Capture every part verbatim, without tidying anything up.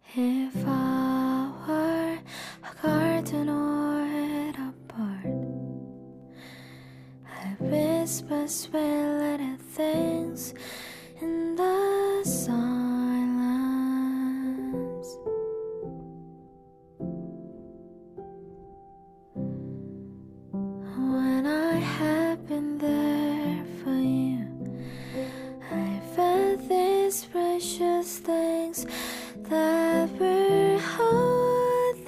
If I were a garden or a bird, I'd whisper sweet little things in the silence. When I have been there for you, I felt these precious things that we're holding,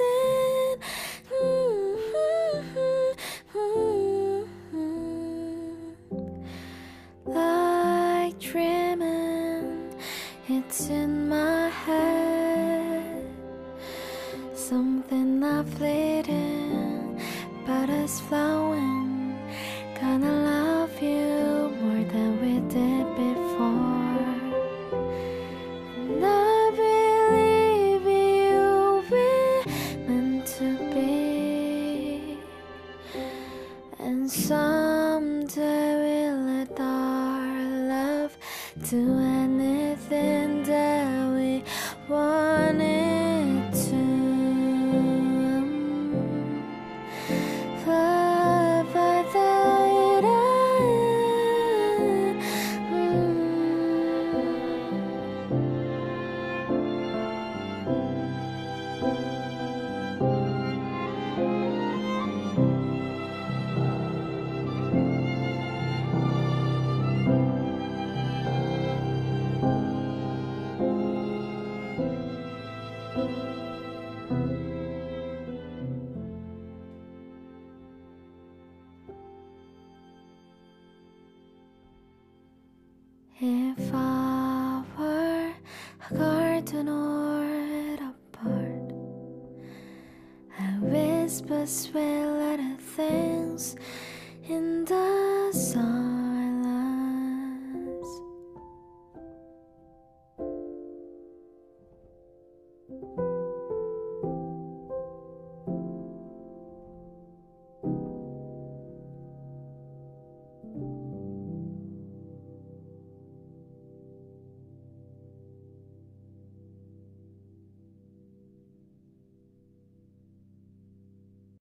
like dreaming. It's in my head, something not fleeting, but us flowing. Gonna love you more than we did before. And I believe you were meant to be, and someday we'll let our love do anything that we want it to. Fly by the If I were a garden or a bird, I'd whisper sweet little things in the silence.